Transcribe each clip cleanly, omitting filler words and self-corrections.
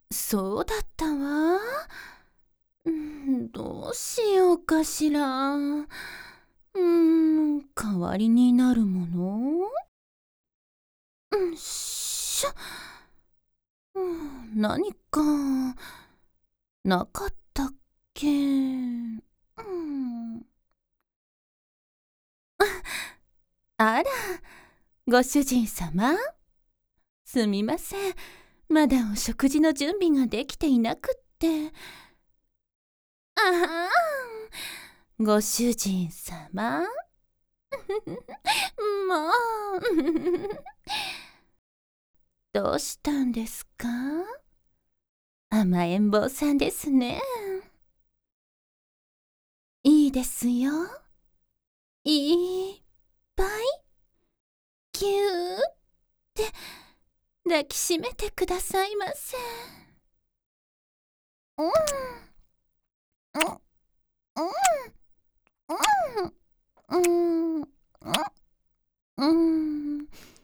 そうだったわ。どうしようかしら。代わりになるもの。しょ。何かなかったっけ。あら、ご主人様、すみません。まだお食事の準備ができていなくって。あはん、ご主人様。もうどうしたんですか？甘えん坊さんですね。いいですよ。いっぱいぎゅーって抱きしめてくださいませ。うんうんうんうんうんうん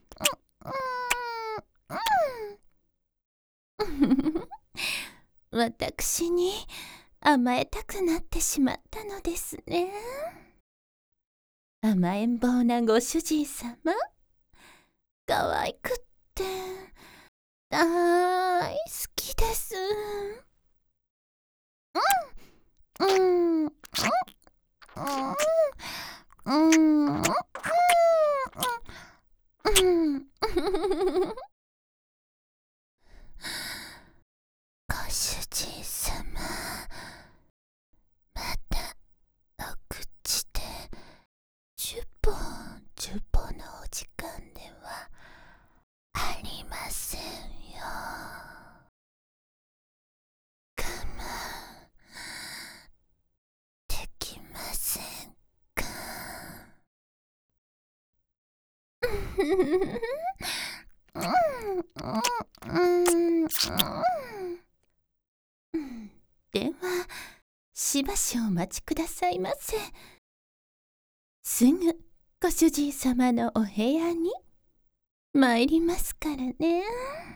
私に甘えたくなってしまったのですね。甘えん坊なご主人様、可愛くって大好きです。うんうんうんうんご主人様、またお口でジュポジュポのお時間ではありませんよ。我慢できませんか？ではしばしお待ちくださいませ。すぐご主人様のお部屋に参りますからね。